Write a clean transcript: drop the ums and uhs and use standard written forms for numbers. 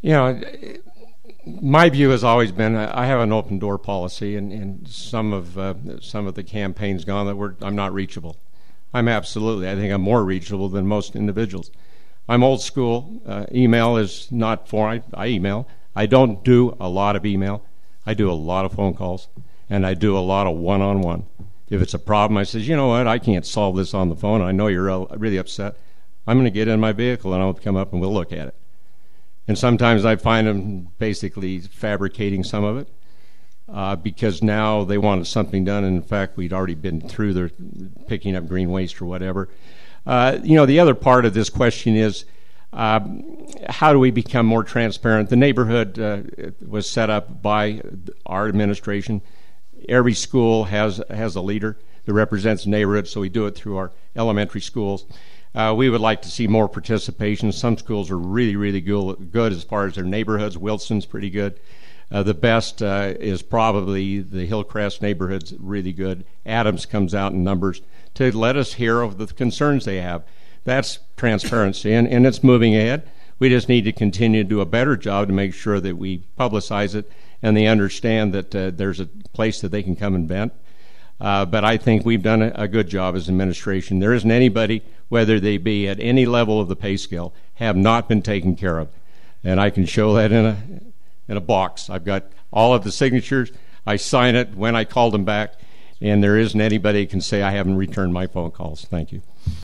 You know, my view has always been I have an open door policy, and some of the campaigns gone that I'm not reachable. I think I'm more reachable than most individuals. I'm old school. Email is not for I email. I don't do a lot of email. I do a lot of phone calls, and I do a lot of one-on-one. If it's a problem, I says, you know what, I can't solve this on the phone. I know you're really upset. I'm going to get in my vehicle, and I'll come up and we'll look at it. And sometimes I find them basically fabricating some of it because now they wanted something done, and in fact, we'd already been through their picking up green waste or whatever. The other part of this question is how do we become more transparent? The neighborhood was set up by our administration. Every school has a leader that represents the neighborhood, so we do it through our elementary schools. We would like to see more participation. Some schools are really, really good as far as their neighborhoods. Wilson's pretty good. The best is probably the Hillcrest neighborhood's really good. Adams comes out in numbers to let us hear of the concerns they have. That's transparency, and it's moving ahead. We just need to continue to do a better job to make sure that we publicize it and they understand that there's a place that they can come and vent. But I think we've done a good job as administration. There isn't anybody, whether they be at any level of the pay scale, have not been taken care of. And I can show that in a box. I've got all of the signatures. I sign it when I call them back, and there isn't anybody who can say I haven't returned my phone calls. Thank you.